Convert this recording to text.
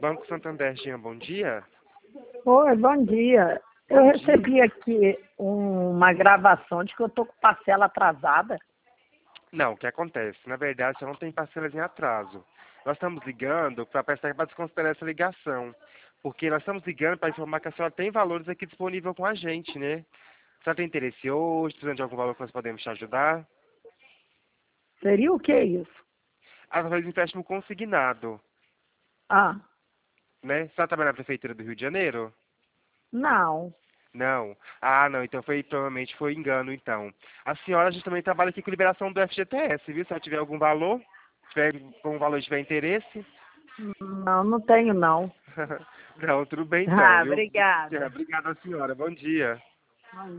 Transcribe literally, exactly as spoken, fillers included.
Banco Santander, Jean, bom dia. Oi, bom dia. Eu Bom recebi dia. aqui uma gravação de que eu tô com parcela atrasada. Não, o que acontece? Na verdade, você não tem parcelas em atraso. Nós estamos ligando para prestar para desconsiderar essa ligação. Porque nós estamos ligando para informar que a senhora tem valores aqui disponível com a gente, né? A senhora tem interesse hoje, precisando de algum valor que nós podemos te ajudar? Seria o que isso? Através de empréstimo consignado, Ah, né? Você está trabalhando na Prefeitura do Rio de Janeiro? não. Não. Ah, não. Então foi, provavelmente foi engano, então. A senhora, a gente também trabalha aqui com liberação do F G T S, viu? Se ela tiver algum valor, tiver com um valor e tiver interesse. Não, não tenho não. Não, tudo bem então, Ah, viu? obrigada. Obrigado, senhora. Bom dia.